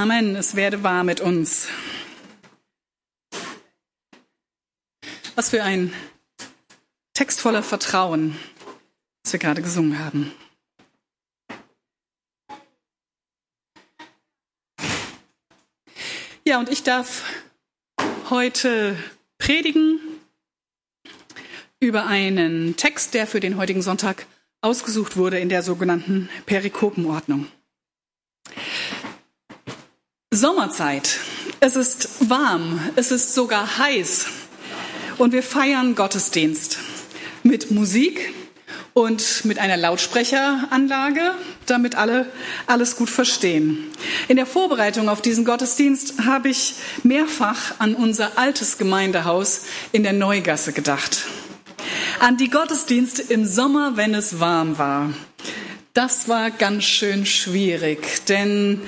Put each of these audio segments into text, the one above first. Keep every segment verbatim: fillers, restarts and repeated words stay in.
Amen, es werde wahr mit uns. Was für ein Text voller Vertrauen, was wir gerade gesungen haben. Ja, und ich darf heute predigen über einen Text, der für den heutigen Sonntag ausgesucht wurde in der sogenannten Perikopenordnung. Sommerzeit. Es ist warm, es ist sogar heiß und wir feiern Gottesdienst mit Musik und mit einer Lautsprecheranlage, damit alle alles gut verstehen. In der Vorbereitung auf diesen Gottesdienst habe ich mehrfach an unser altes Gemeindehaus in der Neugasse gedacht. An die Gottesdienste im Sommer, wenn es warm war. Das war ganz schön schwierig, denn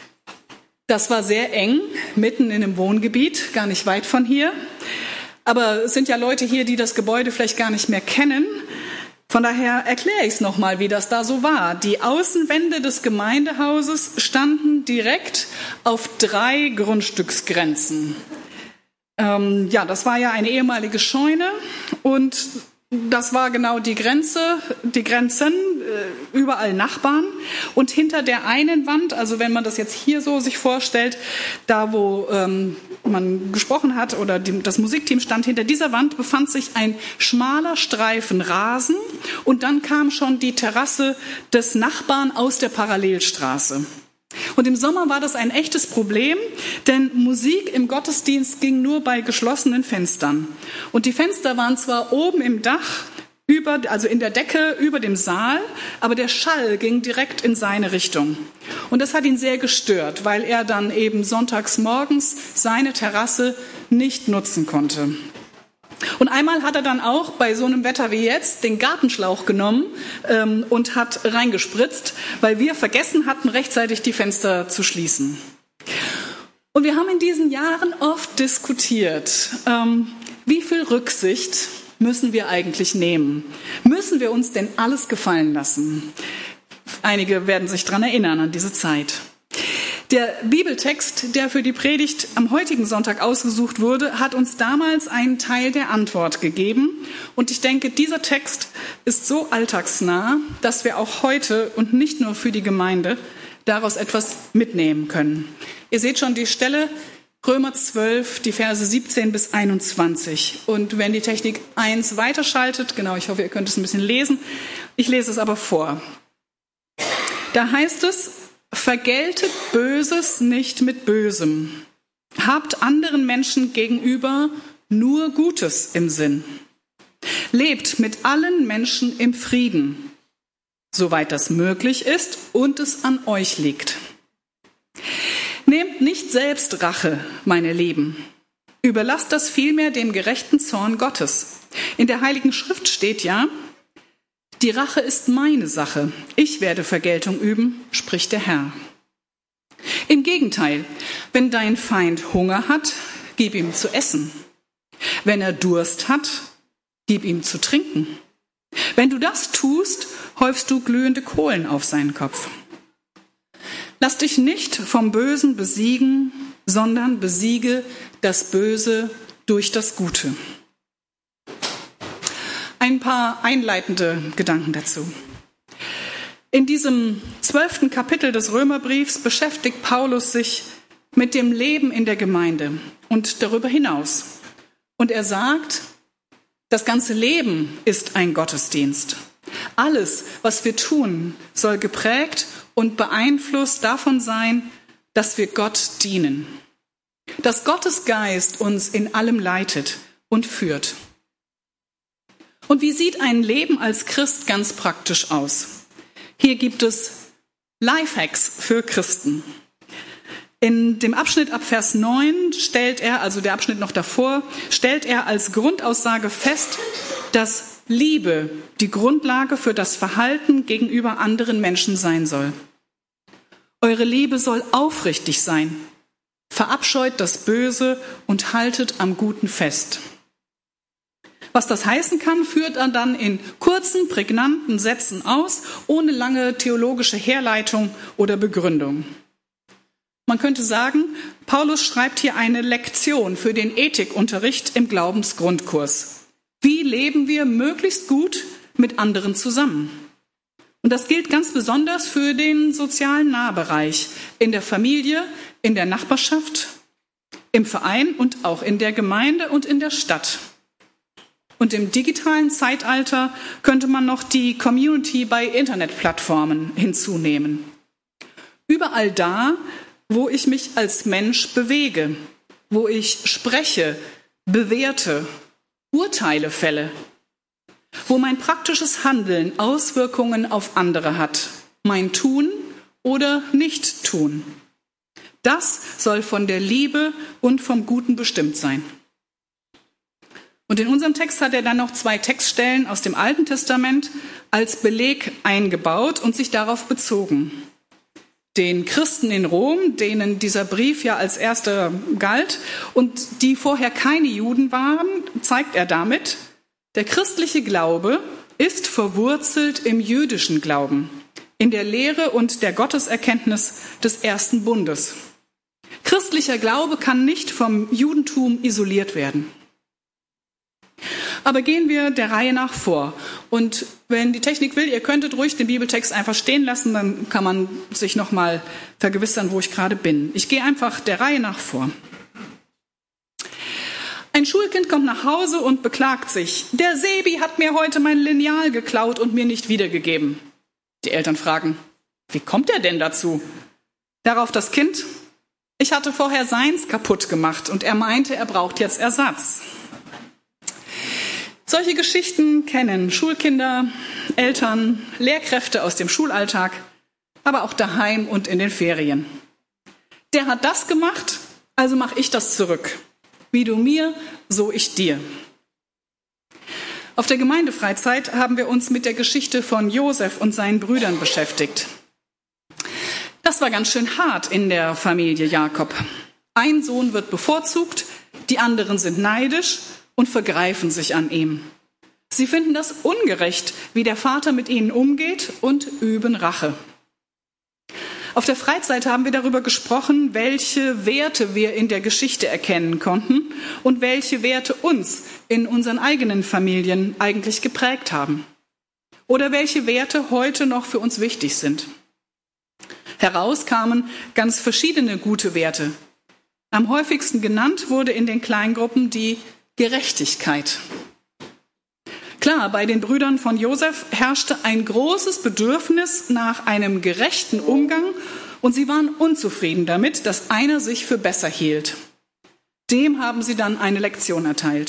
das war sehr eng, mitten in einem Wohngebiet, gar nicht weit von hier. Aber es sind ja Leute hier, die das Gebäude vielleicht gar nicht mehr kennen. Von daher erkläre ich es nochmal, wie das da so war. Die Außenwände des Gemeindehauses standen direkt auf drei Grundstücksgrenzen. Ähm, ja, das war ja eine ehemalige Scheune und das war genau die Grenze, die Grenzen, äh, überall Nachbarn. Und hinter der einen Wand, also wenn man das jetzt hier so sich vorstellt, da wo ähm, man gesprochen hat oder die, das Musikteam stand, hinter dieser Wand befand sich ein schmaler Streifen Rasen und dann kam schon die Terrasse des Nachbarn aus der Parallelstraße. Und im Sommer war das ein echtes Problem, denn Musik im Gottesdienst ging nur bei geschlossenen Fenstern. Und die Fenster waren zwar oben im Dach, über, also in der Decke über dem Saal, aber der Schall ging direkt in seine Richtung. Und das hat ihn sehr gestört, weil er dann eben sonntags morgens seine Terrasse nicht nutzen konnte. Und einmal hat er dann auch bei so einem Wetter wie jetzt den Gartenschlauch genommen ähm, und hat reingespritzt, weil wir vergessen hatten, rechtzeitig die Fenster zu schließen. Und wir haben in diesen Jahren oft diskutiert, ähm, wie viel Rücksicht müssen wir eigentlich nehmen? Müssen wir uns denn alles gefallen lassen? Einige werden sich daran erinnern, an diese Zeit. Der Bibeltext, der für die Predigt am heutigen Sonntag ausgesucht wurde, hat uns damals einen Teil der Antwort gegeben. Und ich denke, dieser Text ist so alltagsnah, dass wir auch heute und nicht nur für die Gemeinde daraus etwas mitnehmen können. Ihr seht schon die Stelle, Römer zwölf, die Verse siebzehn bis einundzwanzig. Und wenn die Technik eins weiterschaltet, genau, ich hoffe, ihr könnt es ein bisschen lesen, ich lese es aber vor. Da heißt es: Vergeltet Böses nicht mit Bösem. Habt anderen Menschen gegenüber nur Gutes im Sinn. Lebt mit allen Menschen im Frieden, soweit das möglich ist und es an euch liegt. Nehmt nicht selbst Rache, meine Lieben. Überlasst das vielmehr dem gerechten Zorn Gottes. In der Heiligen Schrift steht ja: Die Rache ist meine Sache. Ich werde Vergeltung üben, spricht der Herr. Im Gegenteil, wenn dein Feind Hunger hat, gib ihm zu essen. Wenn er Durst hat, gib ihm zu trinken. Wenn du das tust, häufst du glühende Kohlen auf seinen Kopf. Lass dich nicht vom Bösen besiegen, sondern besiege das Böse durch das Gute. Ein paar einleitende Gedanken dazu. In diesem zwölften Kapitel des Römerbriefs beschäftigt Paulus sich mit dem Leben in der Gemeinde und darüber hinaus. Und er sagt, das ganze Leben ist ein Gottesdienst. Alles, was wir tun, soll geprägt und beeinflusst davon sein, dass wir Gott dienen. Dass Gottes Geist uns in allem leitet und führt. Und wie sieht ein Leben als Christ ganz praktisch aus? Hier gibt es Lifehacks für Christen. In dem Abschnitt ab Vers neun stellt er, also der Abschnitt noch davor, stellt er als Grundaussage fest, dass Liebe die Grundlage für das Verhalten gegenüber anderen Menschen sein soll. Eure Liebe soll aufrichtig sein. Verabscheut das Böse und haltet am Guten fest. Was das heißen kann, führt er dann in kurzen, prägnanten Sätzen aus, ohne lange theologische Herleitung oder Begründung. Man könnte sagen, Paulus schreibt hier eine Lektion für den Ethikunterricht im Glaubensgrundkurs. Wie leben wir möglichst gut mit anderen zusammen? Und das gilt ganz besonders für den sozialen Nahbereich, in der Familie, in der Nachbarschaft, im Verein und auch in der Gemeinde und in der Stadt. Und im digitalen Zeitalter könnte man noch die Community bei Internetplattformen hinzunehmen. Überall da, wo ich mich als Mensch bewege, wo ich spreche, bewerte, Urteile fälle, wo mein praktisches Handeln Auswirkungen auf andere hat, mein Tun oder Nicht-Tun. Das soll von der Liebe und vom Guten bestimmt sein. Und in unserem Text hat er dann noch zwei Textstellen aus dem Alten Testament als Beleg eingebaut und sich darauf bezogen. Den Christen in Rom, denen dieser Brief ja als erster galt und die vorher keine Juden waren, zeigt er damit, der christliche Glaube ist verwurzelt im jüdischen Glauben, in der Lehre und der Gotteserkenntnis des ersten Bundes. Christlicher Glaube kann nicht vom Judentum isoliert werden. Aber gehen wir der Reihe nach vor. Und wenn die Technik will, ihr könntet ruhig den Bibeltext einfach stehen lassen, dann kann man sich noch mal vergewissern, wo ich gerade bin. Ich gehe einfach der Reihe nach vor. Ein Schulkind kommt nach Hause und beklagt sich. Der Sebi hat mir heute mein Lineal geklaut und mir nicht wiedergegeben. Die Eltern fragen, wie kommt er denn dazu? Darauf das Kind, ich hatte vorher seins kaputt gemacht und er meinte, er braucht jetzt Ersatz. Solche Geschichten kennen Schulkinder, Eltern, Lehrkräfte aus dem Schulalltag, aber auch daheim und in den Ferien. Der hat das gemacht, also mache ich das zurück. Wie du mir, so ich dir. Auf der Gemeindefreizeit haben wir uns mit der Geschichte von Josef und seinen Brüdern beschäftigt. Das war ganz schön hart in der Familie Jakob. Ein Sohn wird bevorzugt, die anderen sind neidisch und vergreifen sich an ihm. Sie finden das ungerecht, wie der Vater mit ihnen umgeht und üben Rache. Auf der Freizeit haben wir darüber gesprochen, welche Werte wir in der Geschichte erkennen konnten und welche Werte uns in unseren eigenen Familien eigentlich geprägt haben. Oder welche Werte heute noch für uns wichtig sind. Heraus kamen ganz verschiedene gute Werte. Am häufigsten genannt wurde in den Kleingruppen die Gerechtigkeit. Klar, bei den Brüdern von Josef herrschte ein großes Bedürfnis nach einem gerechten Umgang und sie waren unzufrieden damit, dass einer sich für besser hielt. Dem haben sie dann eine Lektion erteilt.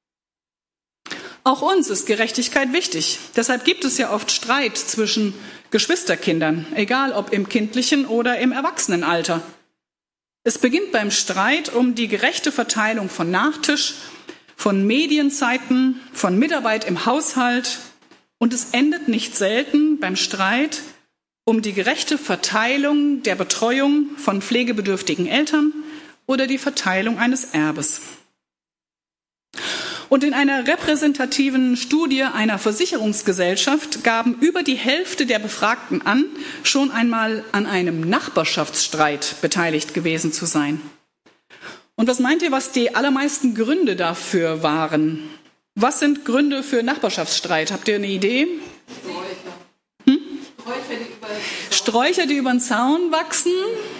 Auch uns ist Gerechtigkeit wichtig. Deshalb gibt es ja oft Streit zwischen Geschwisterkindern, egal ob im kindlichen oder im Erwachsenenalter. Es beginnt beim Streit um die gerechte Verteilung von Nachtisch, von Medienzeiten, von Mitarbeit im Haushalt und es endet nicht selten beim Streit um die gerechte Verteilung der Betreuung von pflegebedürftigen Eltern oder die Verteilung eines Erbes. Und in einer repräsentativen Studie einer Versicherungsgesellschaft gaben über die Hälfte der Befragten an, schon einmal an einem Nachbarschaftsstreit beteiligt gewesen zu sein. Und was meint ihr, was die allermeisten Gründe dafür waren? Was sind Gründe für Nachbarschaftsstreit? Habt ihr eine Idee? Sträucher. Hm? Sträucher, die über Sträucher, die über den Zaun wachsen?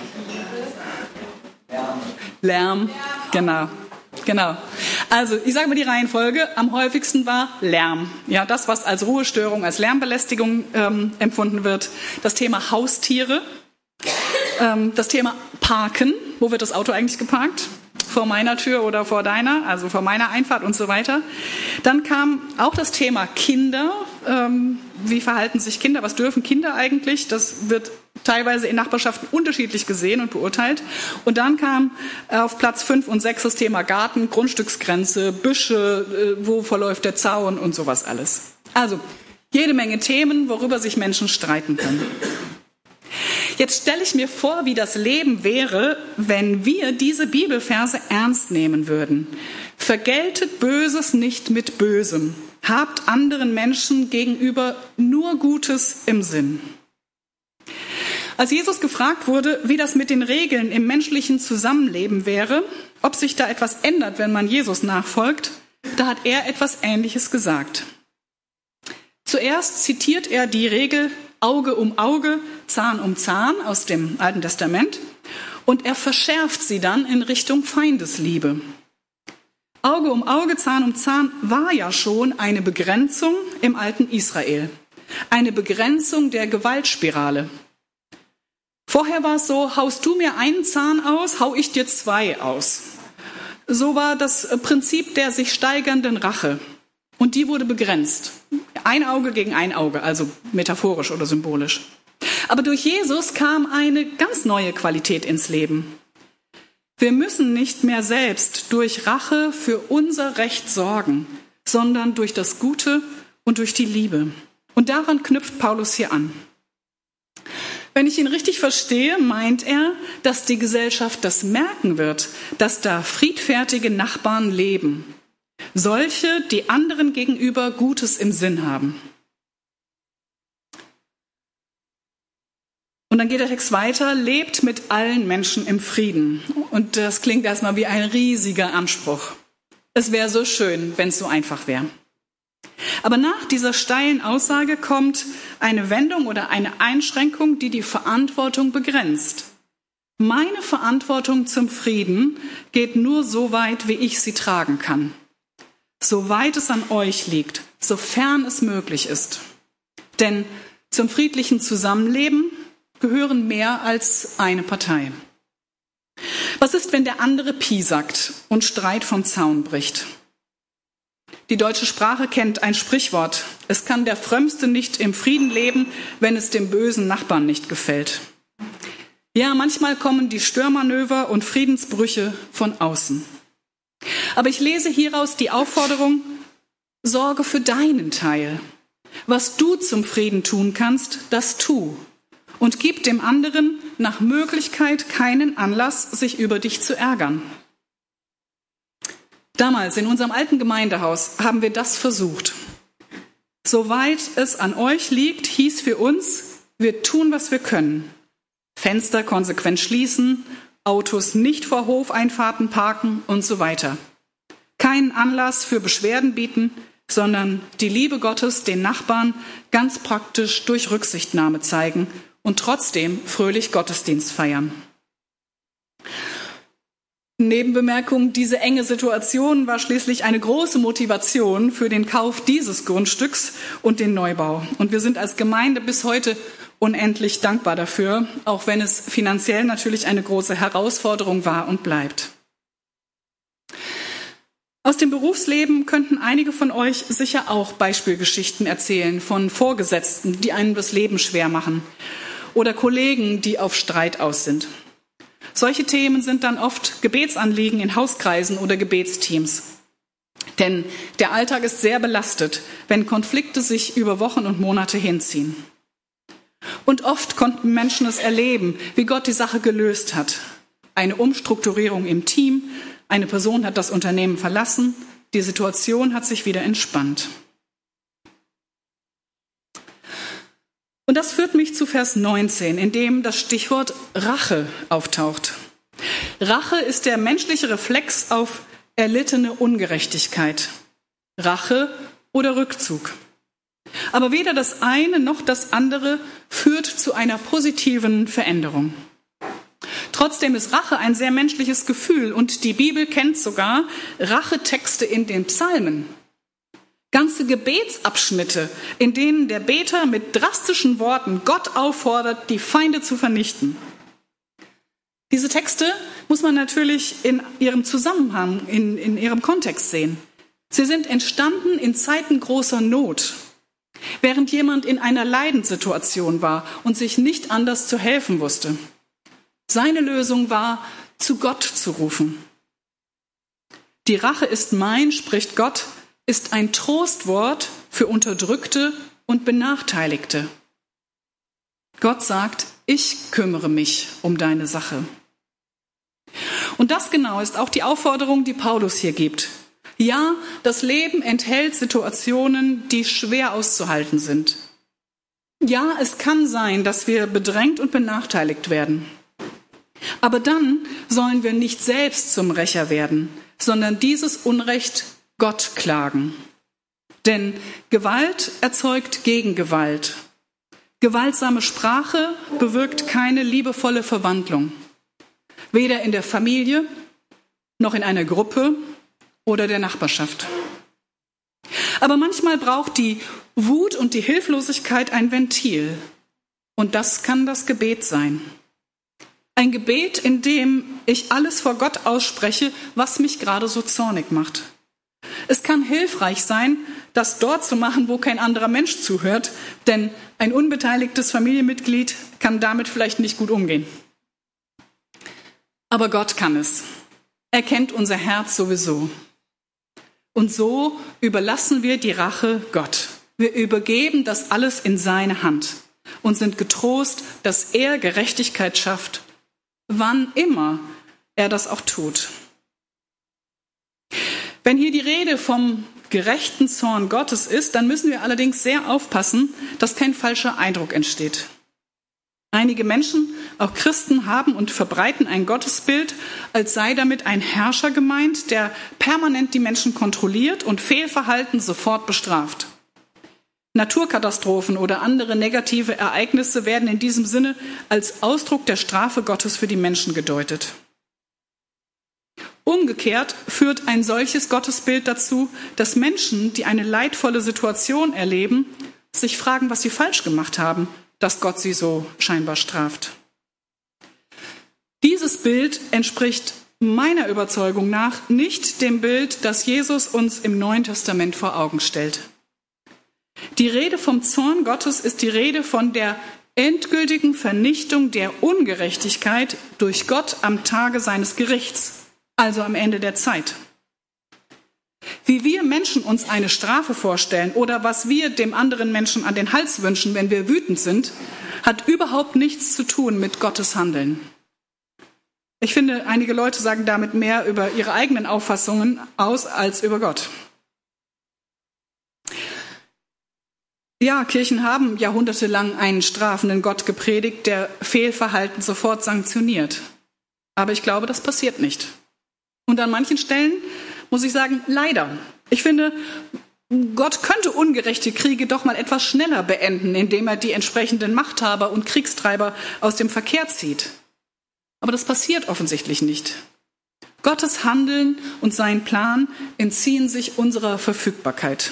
Lärm. Lärm, genau. Genau. Also, ich sage mal die Reihenfolge. Am häufigsten war Lärm. Ja, das, was als Ruhestörung, als Lärmbelästigung ähm, empfunden wird. Das Thema Haustiere. Ähm, das Thema Parken. Wo wird das Auto eigentlich geparkt? Vor meiner Tür oder vor deiner, also vor meiner Einfahrt und so weiter. Dann kam auch das Thema Kinder. Ähm, wie verhalten sich Kinder? Was dürfen Kinder eigentlich? Das wird teilweise in Nachbarschaften unterschiedlich gesehen und beurteilt. Und dann kam auf Platz fünf und sechs das Thema Garten, Grundstücksgrenze, Büsche, wo verläuft der Zaun und sowas alles. Also jede Menge Themen, worüber sich Menschen streiten können. Jetzt stelle ich mir vor, wie das Leben wäre, wenn wir diese Bibelverse ernst nehmen würden. Vergeltet Böses nicht mit Bösem. Habt anderen Menschen gegenüber nur Gutes im Sinn. Als Jesus gefragt wurde, wie das mit den Regeln im menschlichen Zusammenleben wäre, ob sich da etwas ändert, wenn man Jesus nachfolgt, da hat er etwas Ähnliches gesagt. Zuerst zitiert er die Regel Auge um Auge, Zahn um Zahn aus dem Alten Testament und er verschärft sie dann in Richtung Feindesliebe. Auge um Auge, Zahn um Zahn war ja schon eine Begrenzung im alten Israel, eine Begrenzung der Gewaltspirale. Vorher war es so, haust du mir einen Zahn aus, hau ich dir zwei aus. So war das Prinzip der sich steigernden Rache. Und die wurde begrenzt. Ein Auge gegen ein Auge, also metaphorisch oder symbolisch. Aber durch Jesus kam eine ganz neue Qualität ins Leben. Wir müssen nicht mehr selbst durch Rache für unser Recht sorgen, sondern durch das Gute und durch die Liebe. Und daran knüpft Paulus hier an. Wenn ich ihn richtig verstehe, meint er, dass die Gesellschaft das merken wird, dass da friedfertige Nachbarn leben. Solche, die anderen gegenüber Gutes im Sinn haben. Und dann geht der Text weiter, lebt mit allen Menschen im Frieden. Und das klingt erstmal wie ein riesiger Anspruch. Es wäre so schön, wenn es so einfach wäre. Aber nach dieser steilen Aussage kommt eine Wendung oder eine Einschränkung, die die Verantwortung begrenzt. Meine Verantwortung zum Frieden geht nur so weit, wie ich sie tragen kann. Soweit es an euch liegt, sofern es möglich ist. Denn zum friedlichen Zusammenleben gehören mehr als eine Partei. Was ist, wenn der andere piesackt und Streit vom Zaun bricht? Die deutsche Sprache kennt ein Sprichwort. Es kann der Frömmste nicht im Frieden leben, wenn es dem bösen Nachbarn nicht gefällt. Ja, manchmal kommen die Störmanöver und Friedensbrüche von außen. Aber ich lese hieraus die Aufforderung, sorge für deinen Teil. Was du zum Frieden tun kannst, das tu. Und gib dem anderen nach Möglichkeit keinen Anlass, sich über dich zu ärgern. Damals in unserem alten Gemeindehaus haben wir das versucht. Soweit es an euch liegt, hieß für uns, wir tun, was wir können. Fenster konsequent schließen, Autos nicht vor Hofeinfahrten parken und so weiter. Keinen Anlass für Beschwerden bieten, sondern die Liebe Gottes den Nachbarn ganz praktisch durch Rücksichtnahme zeigen und trotzdem fröhlich Gottesdienst feiern. Nebenbemerkung, diese enge Situation war schließlich eine große Motivation für den Kauf dieses Grundstücks und den Neubau. Und wir sind als Gemeinde bis heute unendlich dankbar dafür, auch wenn es finanziell natürlich eine große Herausforderung war und bleibt. Aus dem Berufsleben könnten einige von euch sicher auch Beispielgeschichten erzählen von Vorgesetzten, die einem das Leben schwer machen, oder Kollegen, die auf Streit aus sind. Solche Themen sind dann oft Gebetsanliegen in Hauskreisen oder Gebetsteams. Denn der Alltag ist sehr belastet, wenn Konflikte sich über Wochen und Monate hinziehen. Und oft konnten Menschen es erleben, wie Gott die Sache gelöst hat. Eine Umstrukturierung im Team, eine Person hat das Unternehmen verlassen, die Situation hat sich wieder entspannt. Und das führt mich zu Vers neunzehn, in dem das Stichwort Rache auftaucht. Rache ist der menschliche Reflex auf erlittene Ungerechtigkeit. Rache oder Rückzug. Aber weder das eine noch das andere führt zu einer positiven Veränderung. Trotzdem ist Rache ein sehr menschliches Gefühl und die Bibel kennt sogar Rachetexte in den Psalmen. Ganze Gebetsabschnitte, in denen der Beter mit drastischen Worten Gott auffordert, die Feinde zu vernichten. Diese Texte muss man natürlich in ihrem Zusammenhang, in, in ihrem Kontext sehen. Sie sind entstanden in Zeiten großer Not, während jemand in einer Leidenssituation war und sich nicht anders zu helfen wusste. Seine Lösung war, zu Gott zu rufen. Die Rache ist mein, spricht Gott, ist ein Trostwort für Unterdrückte und Benachteiligte. Gott sagt, ich kümmere mich um deine Sache. Und das genau ist auch die Aufforderung, die Paulus hier gibt. Ja, das Leben enthält Situationen, die schwer auszuhalten sind. Ja, es kann sein, dass wir bedrängt und benachteiligt werden. Aber dann sollen wir nicht selbst zum Rächer werden, sondern dieses Unrecht Gott klagen. Denn Gewalt erzeugt Gegengewalt. Gewaltsame Sprache bewirkt keine liebevolle Verwandlung. Weder in der Familie, noch in einer Gruppe oder der Nachbarschaft. Aber manchmal braucht die Wut und die Hilflosigkeit ein Ventil. Und das kann das Gebet sein. Ein Gebet, in dem ich alles vor Gott ausspreche, was mich gerade so zornig macht. Es kann hilfreich sein, das dort zu machen, wo kein anderer Mensch zuhört, denn ein unbeteiligtes Familienmitglied kann damit vielleicht nicht gut umgehen. Aber Gott kann es. Er kennt unser Herz sowieso. Und so überlassen wir die Rache Gott. Wir übergeben das alles in seine Hand und sind getrost, dass er Gerechtigkeit schafft, wann immer er das auch tut. Wenn hier die Rede vom gerechten Zorn Gottes ist, dann müssen wir allerdings sehr aufpassen, dass kein falscher Eindruck entsteht. Einige Menschen, auch Christen, haben und verbreiten ein Gottesbild, als sei damit ein Herrscher gemeint, der permanent die Menschen kontrolliert und Fehlverhalten sofort bestraft. Naturkatastrophen oder andere negative Ereignisse werden in diesem Sinne als Ausdruck der Strafe Gottes für die Menschen gedeutet. Umgekehrt führt ein solches Gottesbild dazu, dass Menschen, die eine leidvolle Situation erleben, sich fragen, was sie falsch gemacht haben, dass Gott sie so scheinbar straft. Dieses Bild entspricht meiner Überzeugung nach nicht dem Bild, das Jesus uns im Neuen Testament vor Augen stellt. Die Rede vom Zorn Gottes ist die Rede von der endgültigen Vernichtung der Ungerechtigkeit durch Gott am Tage seines Gerichts, also am Ende der Zeit. Wie wir Menschen uns eine Strafe vorstellen oder was wir dem anderen Menschen an den Hals wünschen, wenn wir wütend sind, hat überhaupt nichts zu tun mit Gottes Handeln. Ich finde, einige Leute sagen damit mehr über ihre eigenen Auffassungen aus als über Gott. Ja, Kirchen haben jahrhundertelang einen strafenden Gott gepredigt, der Fehlverhalten sofort sanktioniert. Aber ich glaube, das passiert nicht. Und an manchen Stellen muss ich sagen, leider. Ich finde, Gott könnte ungerechte Kriege doch mal etwas schneller beenden, indem er die entsprechenden Machthaber und Kriegstreiber aus dem Verkehr zieht. Aber das passiert offensichtlich nicht. Gottes Handeln und sein Plan entziehen sich unserer Verfügbarkeit.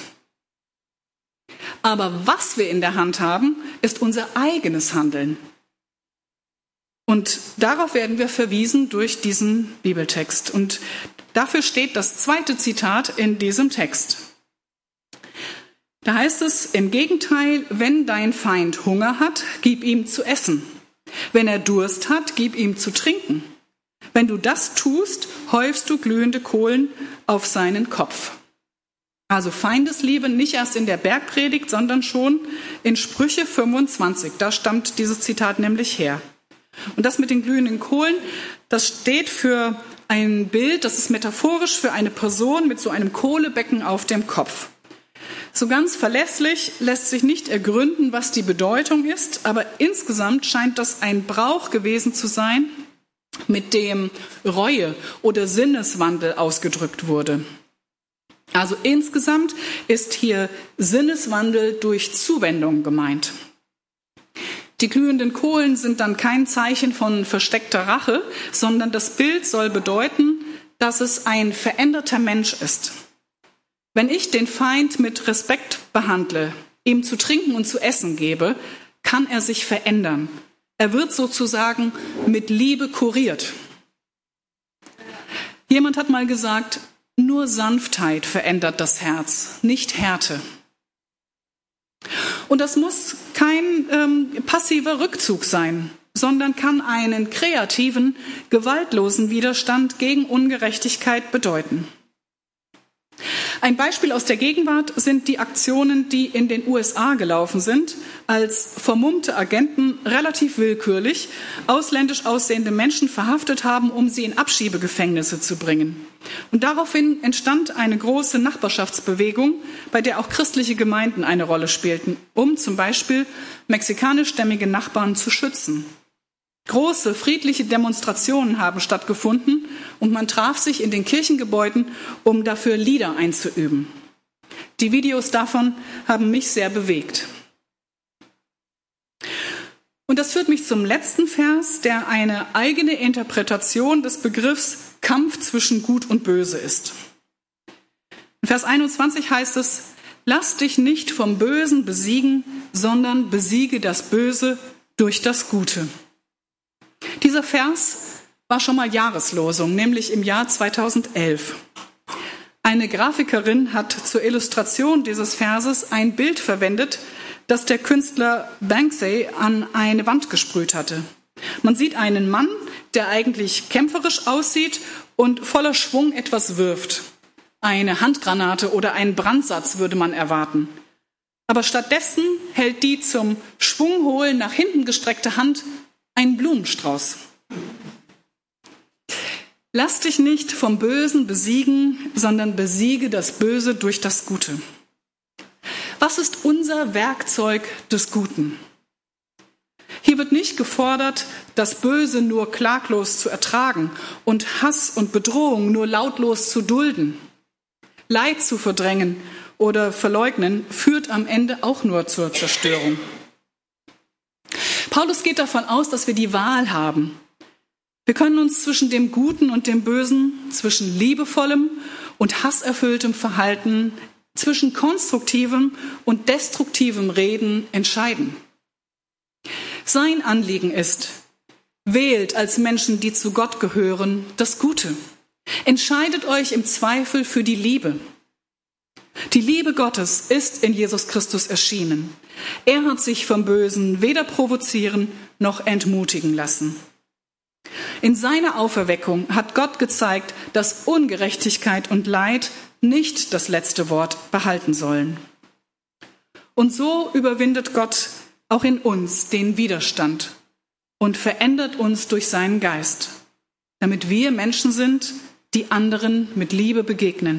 Aber was wir in der Hand haben, ist unser eigenes Handeln. Und darauf werden wir verwiesen durch diesen Bibeltext. Und dafür steht das zweite Zitat in diesem Text. Da heißt es, im Gegenteil, wenn dein Feind Hunger hat, gib ihm zu essen. Wenn er Durst hat, gib ihm zu trinken. Wenn du das tust, häufst du glühende Kohlen auf seinen Kopf. Also Feindesliebe nicht erst in der Bergpredigt, sondern schon in Sprüche fünfundzwanzig. Da stammt dieses Zitat nämlich her. Und das mit den glühenden Kohlen, das steht für ein Bild, das ist metaphorisch für eine Person mit so einem Kohlebecken auf dem Kopf. So ganz verlässlich lässt sich nicht ergründen, was die Bedeutung ist, aber insgesamt scheint das ein Brauch gewesen zu sein, mit dem Reue oder Sinneswandel ausgedrückt wurde. Also insgesamt ist hier Sinneswandel durch Zuwendung gemeint. Die glühenden Kohlen sind dann kein Zeichen von versteckter Rache, sondern das Bild soll bedeuten, dass es ein veränderter Mensch ist. Wenn ich den Feind mit Respekt behandle, ihm zu trinken und zu essen gebe, kann er sich verändern. Er wird sozusagen mit Liebe kuriert. Jemand hat mal gesagt, nur Sanftheit verändert das Herz, nicht Härte. Und das muss kein ähm, passiver Rückzug sein, sondern kann einen kreativen, gewaltlosen Widerstand gegen Ungerechtigkeit bedeuten. Ein Beispiel aus der Gegenwart sind die Aktionen, die in den U S A gelaufen sind, als vermummte Agenten relativ willkürlich ausländisch aussehende Menschen verhaftet haben, um sie in Abschiebegefängnisse zu bringen. Und daraufhin entstand eine große Nachbarschaftsbewegung, bei der auch christliche Gemeinden eine Rolle spielten, um zum Beispiel mexikanischstämmige Nachbarn zu schützen. Große friedliche Demonstrationen haben stattgefunden und man traf sich in den Kirchengebäuden, um dafür Lieder einzuüben. Die Videos davon haben mich sehr bewegt. Und das führt mich zum letzten Vers, der eine eigene Interpretation des Begriffs Kampf zwischen Gut und Böse ist. In Vers einundzwanzig heißt es: Lass dich nicht vom Bösen besiegen, sondern besiege das Böse durch das Gute. Dieser Vers war schon mal Jahreslosung, nämlich im Jahr zweitausendelf. Eine Grafikerin hat zur Illustration dieses Verses ein Bild verwendet, das der Künstler Banksy an eine Wand gesprüht hatte. Man sieht einen Mann, der eigentlich kämpferisch aussieht und voller Schwung etwas wirft. Eine Handgranate oder einen Brandsatz würde man erwarten. Aber stattdessen hält die zum Schwungholen nach hinten gestreckte Hand einen Blumenstrauß. Lass dich nicht vom Bösen besiegen, sondern besiege das Böse durch das Gute. Was ist unser Werkzeug des Guten? Hier wird nicht gefordert, das Böse nur klaglos zu ertragen und Hass und Bedrohung nur lautlos zu dulden. Leid zu verdrängen oder verleugnen führt am Ende auch nur zur Zerstörung. Paulus geht davon aus, dass wir die Wahl haben. Wir können uns zwischen dem Guten und dem Bösen, zwischen liebevollem und hasserfülltem Verhalten, zwischen konstruktivem und destruktivem Reden entscheiden. Sein Anliegen ist: Wählt als Menschen, die zu Gott gehören, das Gute. Entscheidet euch im Zweifel für die Liebe. Die Liebe Gottes ist in Jesus Christus erschienen. Er hat sich vom Bösen weder provozieren noch entmutigen lassen. In seiner Auferweckung hat Gott gezeigt, dass Ungerechtigkeit und Leid nicht das letzte Wort behalten sollen. Und so überwindet Gott auch in uns den Widerstand und verändert uns durch seinen Geist, damit wir Menschen sind, die anderen mit Liebe begegnen.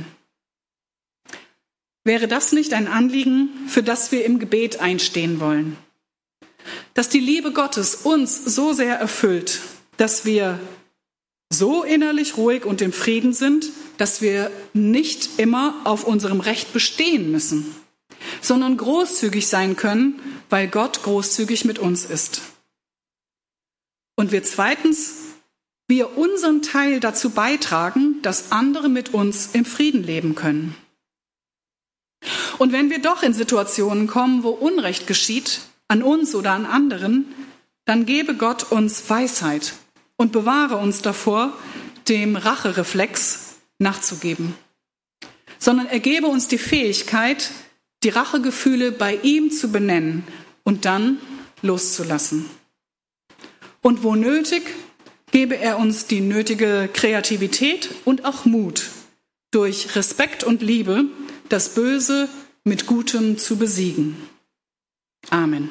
Wäre das nicht ein Anliegen, für das wir im Gebet einstehen wollen? Dass die Liebe Gottes uns so sehr erfüllt, dass wir so innerlich ruhig und im Frieden sind, dass wir nicht immer auf unserem Recht bestehen müssen, sondern großzügig sein können, weil Gott großzügig mit uns ist. Und wir zweitens, wir unseren Teil dazu beitragen, dass andere mit uns im Frieden leben können. Und wenn wir doch in Situationen kommen, wo Unrecht geschieht, an uns oder an anderen, dann gebe Gott uns Weisheit und bewahre uns davor, dem Rachereflex nachzugeben, sondern er gebe uns die Fähigkeit, die Rachegefühle bei ihm zu benennen und dann loszulassen. Und wo nötig, gebe er uns die nötige Kreativität und auch Mut, durch Respekt und Liebe das Böse mit Gutem zu besiegen. Amen.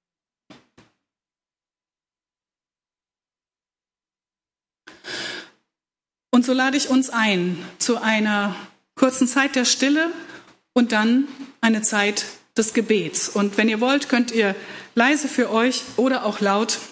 Und so lade ich uns ein zu einer kurzen Zeit der Stille und dann eine Zeit des Gebets. Und wenn ihr wollt, könnt ihr leise für euch oder auch laut